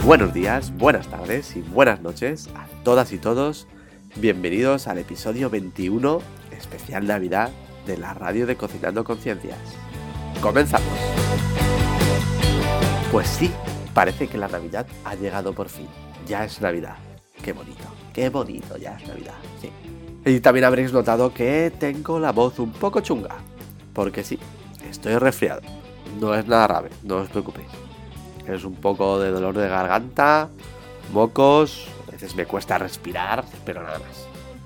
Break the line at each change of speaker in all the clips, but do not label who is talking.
Buenos días, buenas tardes y buenas noches a todas y todos. Bienvenidos al episodio 21, especial Navidad, de la radio de Cocinando Conciencias. ¡Comenzamos! Pues sí, parece que la Navidad ha llegado por fin. Ya es Navidad. Qué bonito, ya es Navidad, sí. Y también habréis notado que tengo la voz un poco chunga. Porque sí, estoy resfriado. No es nada grave, no os preocupéis. Es un poco de dolor de garganta, mocos, a veces me cuesta respirar, pero nada más.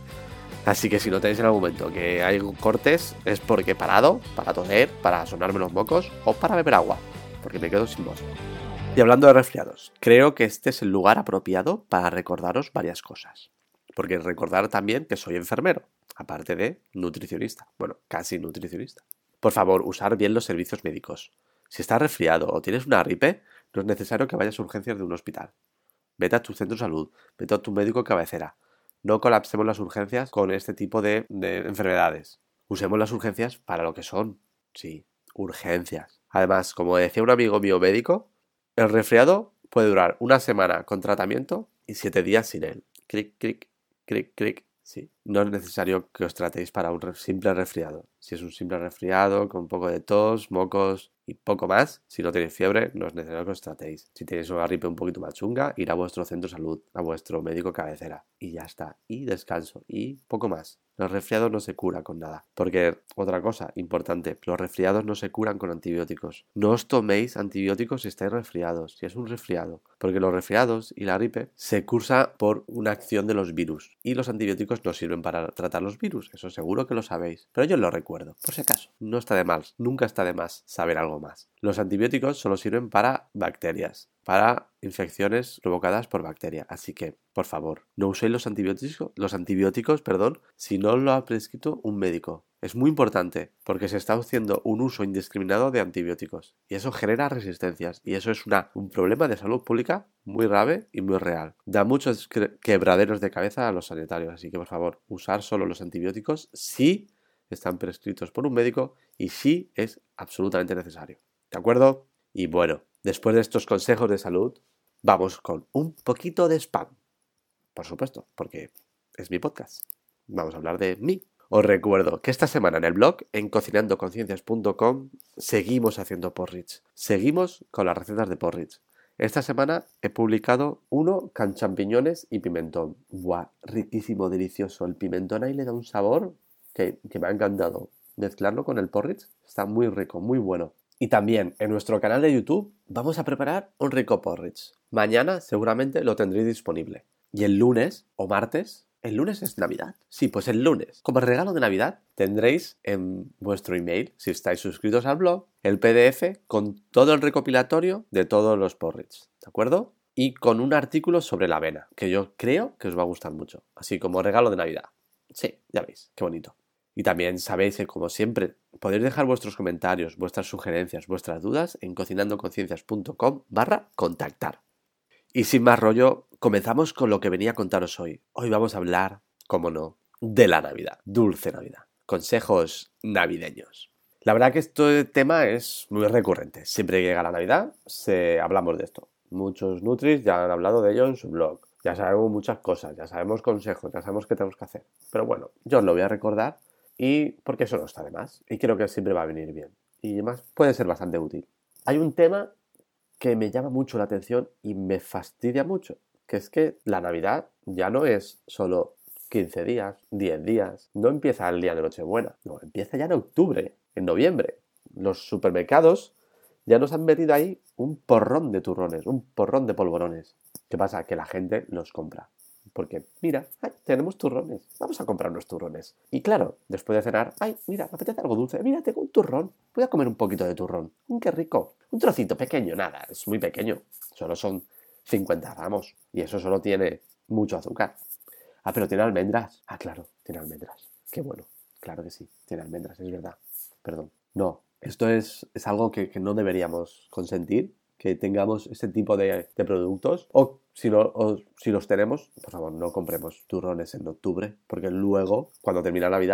Así que si notáis en algún momento que hay cortes, es porque he parado para toser, para sonarme los mocos o para beber agua, porque me quedo sin voz. Y hablando de resfriados, creo que este es el lugar apropiado para recordaros varias cosas. Porque recordar también que soy enfermero, aparte de nutricionista, bueno, casi nutricionista. Por favor, usar bien los servicios médicos. Si estás resfriado o tienes una gripe, no es necesario que vayas a urgencias de un hospital. Vete a tu centro de salud, vete a tu médico de cabecera. No colapsemos las urgencias con este tipo de enfermedades. Usemos las urgencias para lo que son. Sí, urgencias. Además, como decía un amigo mío médico, el resfriado puede durar una semana con tratamiento y 7 días sin él. Cric, cric, cric, cric. Sí, no es necesario que os tratéis para un simple resfriado. Si es un simple resfriado con un poco de tos, mocos y poco más, si no tenéis fiebre, no es necesario que os tratéis. Si tenéis una gripe un poquito más chunga, ir a vuestro centro de salud, a vuestro médico cabecera. Y ya está. Y descanso. Y poco más. Los resfriados no se curan con nada. Porque, otra cosa importante, los resfriados no se curan con antibióticos. No os toméis antibióticos si estáis resfriados, si es un resfriado. Porque los resfriados y la gripe se cursa por una acción de los virus. Y los antibióticos no sirven para tratar los virus. Eso seguro que lo sabéis. Pero yo os lo recuerdo, por si acaso. No está de más. Nunca está de más saber algo más. Los antibióticos solo sirven para bacterias, para infecciones provocadas por bacterias. Así que, por favor, no uséis los antibióticos, si no lo ha prescrito un médico. Es muy importante porque se está haciendo un uso indiscriminado de antibióticos y eso genera resistencias y eso es un problema de salud pública muy grave y muy real. Da muchos quebraderos de cabeza a los sanitarios, así que por favor, usar solo los antibióticos si están prescritos por un médico y si es absolutamente necesario. ¿De acuerdo? Y bueno, después de estos consejos de salud, vamos con un poquito de spam. Por supuesto, porque es mi podcast. Vamos a hablar de mí. Os recuerdo que esta semana en el blog, en cocinandoconciencias.com, seguimos haciendo porridge. Seguimos con las recetas de porridge. Esta semana he publicado uno con champiñones y pimentón. ¡Buah! Riquísimo, delicioso. El pimentón ahí le da un sabor que me ha encantado. Mezclarlo con el porridge está muy rico, muy bueno. Y también en nuestro canal de YouTube vamos a preparar un rico porridge. Mañana seguramente lo tendréis disponible. Y el lunes o martes, ¿el lunes es Navidad? Sí, pues el lunes, como regalo de Navidad, tendréis en vuestro email, si estáis suscritos al blog, el PDF con todo el recopilatorio de todos los porridge, ¿de acuerdo? Y con un artículo sobre la avena, que yo creo que os va a gustar mucho, así como regalo de Navidad. Sí, ya veis, qué bonito. Y también sabéis que, como siempre, podéis dejar vuestros comentarios, vuestras sugerencias, vuestras dudas en cocinandoconciencias.com/contactar. Y sin más rollo, comenzamos con lo que venía a contaros hoy. Hoy vamos a hablar, como no, de la Navidad. Dulce Navidad. Consejos navideños. La verdad que este tema es muy recurrente. Siempre que llega la Navidad, hablamos de esto. Muchos nutris ya han hablado de ello en su blog. Ya sabemos muchas cosas, ya sabemos consejos, ya sabemos qué tenemos que hacer. Pero bueno, yo os lo voy a recordar y porque eso no está de más. Y creo que siempre va a venir bien. Y además puede ser bastante útil. Hay un tema que me llama mucho la atención y me fastidia mucho, que es que la Navidad ya no es solo 15 días, 10 días, no empieza el día de Nochebuena, no, empieza ya en octubre, en noviembre. Los supermercados ya nos han metido ahí un porrón de turrones, un porrón de polvorones. ¿Qué pasa? Que la gente los compra. Porque, mira, tenemos turrones, vamos a comprar unos turrones. Y claro, después de cenar, mira, me apetece algo dulce, mira, tengo un turrón, voy a comer un poquito de turrón. ¡Qué rico! Un trocito pequeño, nada, es muy pequeño, solo son 50 gramos y eso solo tiene mucho azúcar. Pero tiene almendras. Claro, tiene almendras. Qué bueno, claro que sí, tiene almendras, es verdad. Perdón. No, esto es algo que no deberíamos consentir, que tengamos este tipo de productos o si los tenemos, por favor, no compremos turrones en octubre porque luego, cuando termina Navidad,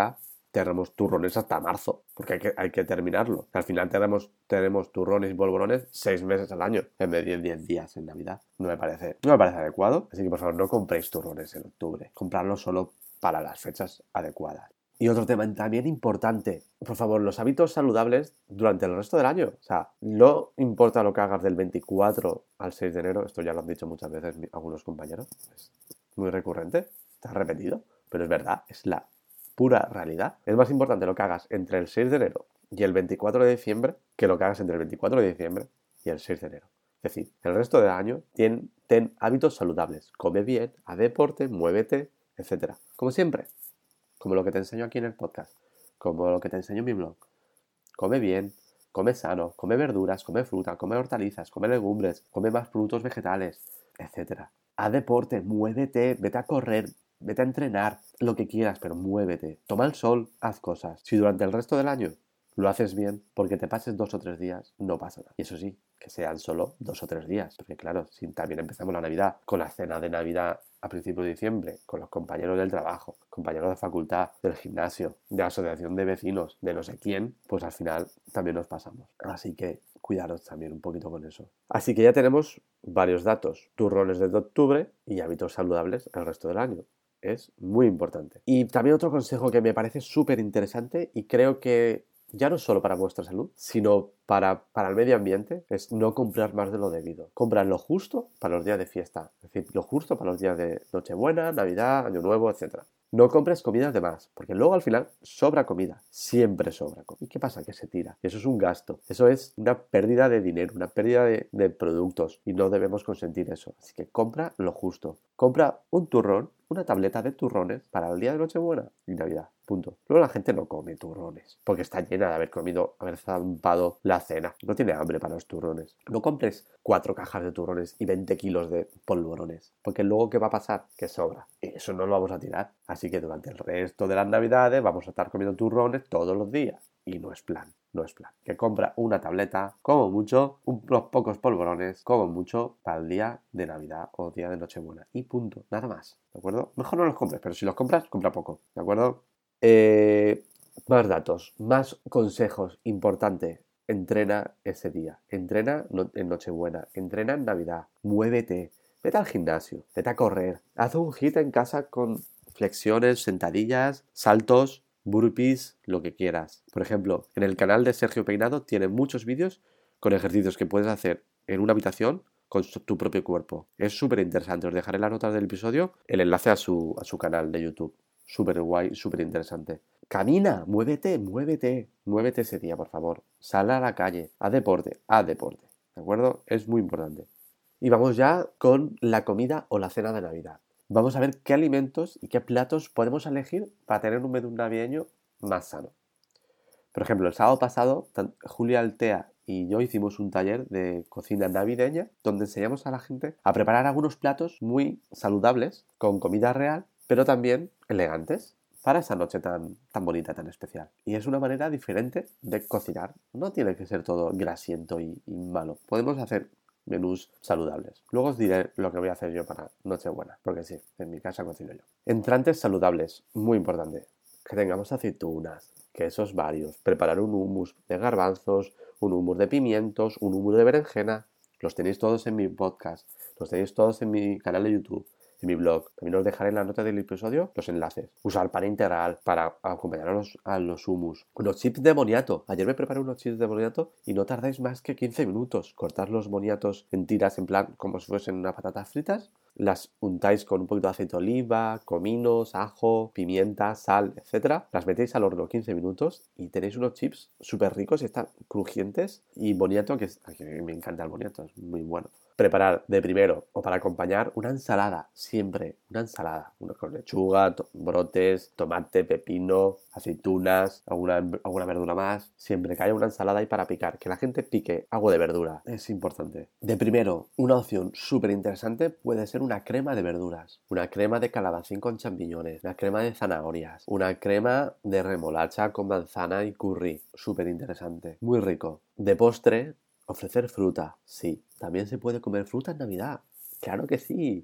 tenemos turrones hasta marzo, porque hay que terminarlo. Al final tenemos turrones y polvorones 6 meses al año, en vez de 10 días en Navidad. No me parece adecuado, así que por favor no compréis turrones en octubre. Comprarlos solo para las fechas adecuadas. Y otro tema también importante, por favor, los hábitos saludables durante el resto del año. O sea, no importa lo que hagas del 24 al 6 de enero, esto ya lo han dicho muchas veces algunos compañeros, es muy recurrente, está repetido, pero es verdad, es la pura realidad. Es más importante lo que hagas entre el 6 de enero y el 24 de diciembre que lo que hagas entre el 24 de diciembre y el 6 de enero. Es decir, el resto del año ten hábitos saludables, come bien, haz deporte, muévete, etc. Como siempre. Como lo que te enseño aquí en el podcast, como lo que te enseño en mi blog. Come bien, come sano, come verduras, come fruta, come hortalizas, come legumbres, come más productos vegetales, etc. Haz deporte, muévete, vete a correr, vete a entrenar, lo que quieras, pero muévete. Toma el sol, haz cosas. Si durante el resto del año lo haces bien, porque te pases 2 o 3 días, no pasa nada. Y eso sí, que sean solo 2 o 3 días. Porque claro, si también empezamos la Navidad con la cena de Navidad a principios de diciembre, con los compañeros del trabajo, compañeros de facultad, del gimnasio, de la asociación de vecinos, de no sé quién, pues al final también nos pasamos. Así que cuidaros también un poquito con eso. Así que ya tenemos varios datos, turrones desde octubre y hábitos saludables el resto del año. Es muy importante. Y también otro consejo que me parece súper interesante y creo que ya no solo para vuestra salud, sino para el medio ambiente, es no comprar más de lo debido. Comprar lo justo para los días de fiesta, es decir, lo justo para los días de Nochebuena, Navidad, Año Nuevo, etc. No compres comidas de más, porque luego al final sobra comida, siempre sobra comida. ¿Y qué pasa? Que se tira. Y eso es un gasto, eso es una pérdida de dinero, una pérdida de productos y no debemos consentir eso. Así que compra lo justo. Compra un turrón, una tableta de turrones para el día de Nochebuena y Navidad. Punto. Luego la gente no come turrones porque está llena de haber zampado la cena. No tiene hambre para los turrones. No compres 4 cajas de turrones y 20 kilos de polvorones, porque luego ¿qué va a pasar? Que sobra. Y eso no lo vamos a tirar. Así que durante el resto de las Navidades vamos a estar comiendo turrones todos los días. Y no es plan. No es plan. Que compra una tableta, como mucho, unos pocos polvorones, como mucho, para el día de Navidad o día de Nochebuena. Y punto. Nada más. ¿De acuerdo? Mejor no los compres, pero si los compras, compra poco. ¿De acuerdo? Más datos, más consejos. Importante. Entrena ese día. Entrena en Nochebuena. Entrena en Navidad. Muévete. Vete al gimnasio. Vete a correr. Haz un hit en casa con flexiones, sentadillas, saltos, burpees, lo que quieras. Por ejemplo, en el canal de Sergio Peinado tiene muchos vídeos con ejercicios que puedes hacer en una habitación con tu propio cuerpo. Es súper interesante. Os dejaré en las notas del episodio el enlace a su canal de YouTube. Súper guay, súper interesante. Camina, muévete ese día, por favor. Sal a la calle, haz deporte, ¿de acuerdo? Es muy importante. Y vamos ya con la comida o la cena de Navidad. Vamos a ver qué alimentos y qué platos podemos elegir para tener un menú navideño más sano. Por ejemplo, el sábado pasado, Julia Altea y yo hicimos un taller de cocina navideña donde enseñamos a la gente a preparar algunos platos muy saludables con comida real, pero también elegantes para esa noche tan bonita, tan especial. Y es una manera diferente de cocinar. No tiene que ser todo grasiento y malo. Podemos hacer menús saludables. Luego os diré lo que voy a hacer yo para Nochebuena, porque sí, en mi casa cocino yo. Entrantes saludables, muy importante. Que tengamos aceitunas, quesos varios, preparar un hummus de garbanzos, un hummus de pimientos, un hummus de berenjena. Los tenéis todos en mi podcast, los tenéis todos en mi canal de YouTube, en mi blog. También os dejaré en la nota del episodio los enlaces. Usar pan integral para acompañar a los hummus. Unos chips de boniato. Ayer me preparé unos chips de boniato y no tardáis más que 15 minutos. Cortar los boniatos en tiras en plan como si fuesen unas patatas fritas. Las untáis con un poquito de aceite de oliva, cominos, ajo, pimienta, sal, etc. Las metéis al horno 15 minutos y tenéis unos chips súper ricos y están crujientes. Y boniato, que me encanta el boniato, es muy bueno. Preparar de primero o para acompañar una ensalada, siempre una ensalada, una con lechuga, brotes, tomate, pepino, aceitunas, alguna verdura más, siempre que haya una ensalada y para picar, que la gente pique algo de verdura, es importante. De primero, una opción súper interesante puede ser una crema de verduras, una crema de calabacín con champiñones, una crema de zanahorias, una crema de remolacha con manzana y curry, súper interesante, muy rico. De postre, ofrecer fruta, sí. También se puede comer fruta en Navidad. ¡Claro que sí!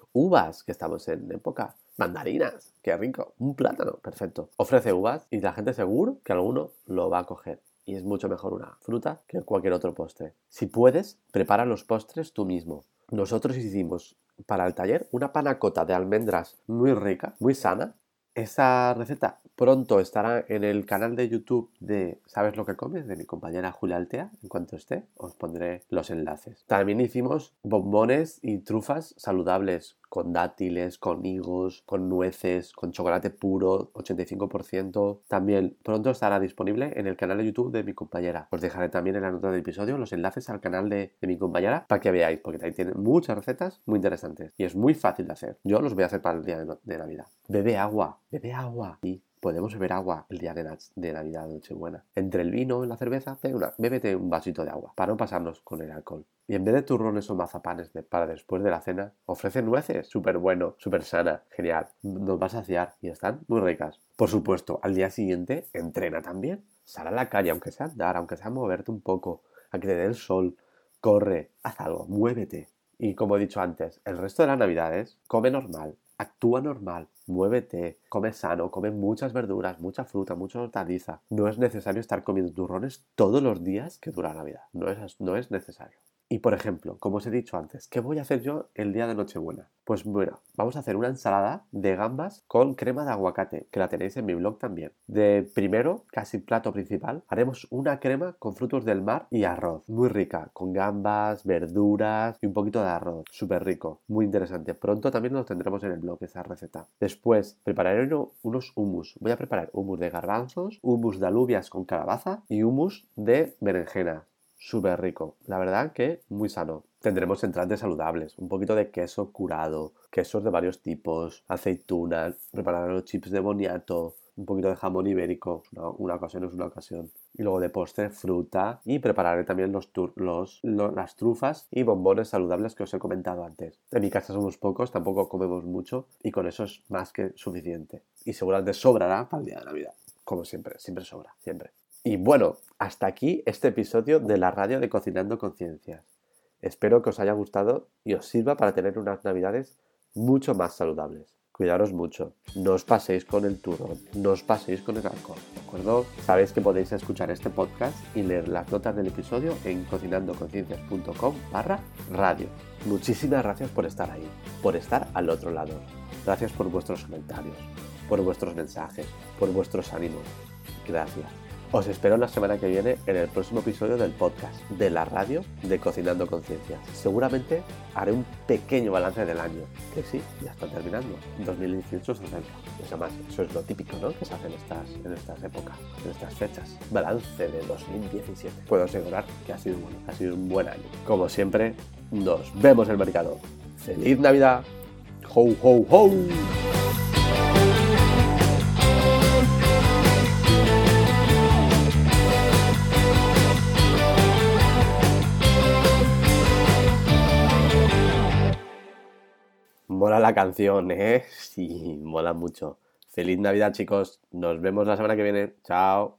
uvas, que estamos en época, mandarinas, qué rico, un plátano, perfecto. Ofrece uvas y la gente seguro que alguno lo va a coger. Y es mucho mejor una fruta que cualquier otro postre. Si puedes, prepara los postres tú mismo. Nosotros hicimos para el taller una panacota de almendras muy rica, muy sana. Esa receta pronto estará en el canal de YouTube de ¿Sabes lo que comes?, de mi compañera Julia Altea. En cuanto esté, os pondré los enlaces. También hicimos bombones y trufas saludables con dátiles, con higos, con nueces, con chocolate puro, 85%. También pronto estará disponible en el canal de YouTube de mi compañera. Os dejaré también en la nota del episodio los enlaces al canal de mi compañera para que veáis, porque ahí tienen muchas recetas muy interesantes y es muy fácil de hacer. Yo los voy a hacer para el día de Navidad. Bebe agua. Y podemos beber agua el día de Navidad, Nochebuena. Entre el vino y la cerveza, bébete un vasito de agua para no pasarnos con el alcohol. Y en vez de turrones o mazapanes para después de la cena, ofrecen nueces. Súper bueno, súper sana, genial. Nos va a saciar y están muy ricas. Por supuesto, al día siguiente, entrena también. Sal a la calle, aunque sea andar, aunque sea moverte un poco, a que te dé el sol. Corre, haz algo, muévete. Y como he dicho antes, el resto de las navidades, come normal. Actúa normal, muévete, come sano, come muchas verduras, mucha fruta, mucha hortaliza. No es necesario estar comiendo turrones todos los días que dura la Navidad. No es necesario. Y por ejemplo, como os he dicho antes, ¿qué voy a hacer yo el día de Nochebuena? Pues bueno, vamos a hacer una ensalada de gambas con crema de aguacate, que la tenéis en mi blog también. De primero, casi plato principal, haremos una crema con frutos del mar y arroz, muy rica, con gambas, verduras y un poquito de arroz, súper rico, muy interesante. Pronto también lo tendremos en el blog esa receta. Después, prepararé unos hummus. Voy a preparar hummus de garbanzos, hummus de alubias con calabaza y hummus de berenjena. Súper rico, la verdad que muy sano. Tendremos entrantes saludables, un poquito de queso curado, quesos de varios tipos, aceitunas, prepararemos chips de boniato, un poquito de jamón ibérico, una ocasión es una ocasión. Y luego de postre, fruta, y prepararé también las trufas y bombones saludables que os he comentado antes. En mi casa somos pocos, tampoco comemos mucho y con eso es más que suficiente. Y seguramente sobrará para el día de Navidad, como siempre, siempre sobra, siempre. Y bueno, hasta aquí este episodio de la radio de Cocinando Conciencias. Espero que os haya gustado y os sirva para tener unas navidades mucho más saludables. Cuidaros mucho, no os paséis con el turrón, no os paséis con el alcohol, ¿de acuerdo? Sabéis que podéis escuchar este podcast y leer las notas del episodio en cocinandoconciencias.com/radio. Muchísimas gracias por estar ahí, por estar al otro lado. Gracias por vuestros comentarios, por vuestros mensajes, por vuestros ánimos. Gracias. Os espero la semana que viene en el próximo episodio del podcast de la radio de Cocinando Conciencias. Seguramente haré un pequeño balance del año, que sí, ya está terminando. 2018 se acerca. Eso es lo típico, ¿no?, que se hace en estas épocas, en estas fechas. Balance de 2017. Puedo asegurar que ha sido un buen año. Como siempre, nos vemos en el mercado. ¡Feliz Navidad! ¡Ho, ho, ho! Mola la canción, ¿eh? Sí, mola mucho. Feliz Navidad, chicos. Nos vemos la semana que viene. Chao.